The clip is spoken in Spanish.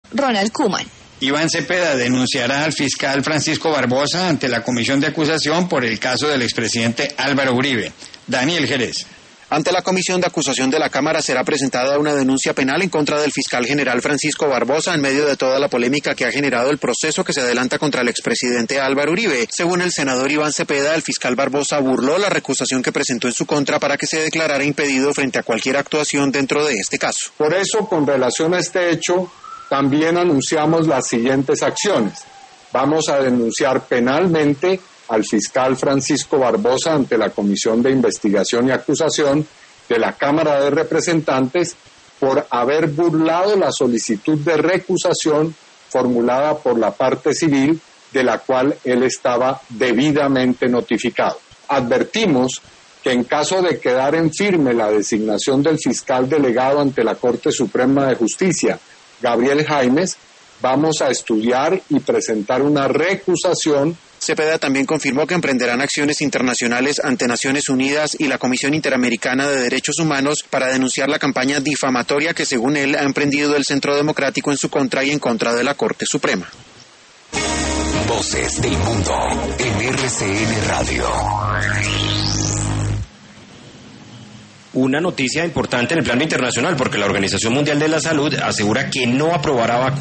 Ronald Koeman. Iván Cepeda denunciará al fiscal Francisco Barbosa ante la comisión de acusación por el caso del expresidente Álvaro Uribe. Daniel Jerez. Ante la comisión de acusación de la Cámara será presentada una denuncia penal en contra del fiscal general Francisco Barbosa en medio de toda la polémica que ha generado el proceso que se adelanta contra el expresidente Álvaro Uribe. Según el senador Iván Cepeda, el fiscal Barbosa burló la recusación que presentó en su contra para que se declarara impedido frente a cualquier actuación dentro de este caso. Por eso, con relación a este hecho, también anunciamos las siguientes acciones. Vamos a denunciar penalmente al fiscal Francisco Barbosa ante la Comisión de Investigación y Acusación de la Cámara de Representantes por haber burlado la solicitud de recusación formulada por la parte civil de la cual él estaba debidamente notificado. Advertimos que en caso de quedar en firme la designación del fiscal delegado ante la Corte Suprema de Justicia, Gabriel Jaimes, vamos a estudiar y presentar una recusación. Cepeda también confirmó que emprenderán acciones internacionales ante Naciones Unidas y la Comisión Interamericana de Derechos Humanos para denunciar la campaña difamatoria que, según él, ha emprendido el Centro Democrático en su contra y en contra de la Corte Suprema. Voces del mundo en RCN Radio. Una noticia importante en el plano internacional, porque la Organización Mundial de la Salud asegura que no aprobará vacunas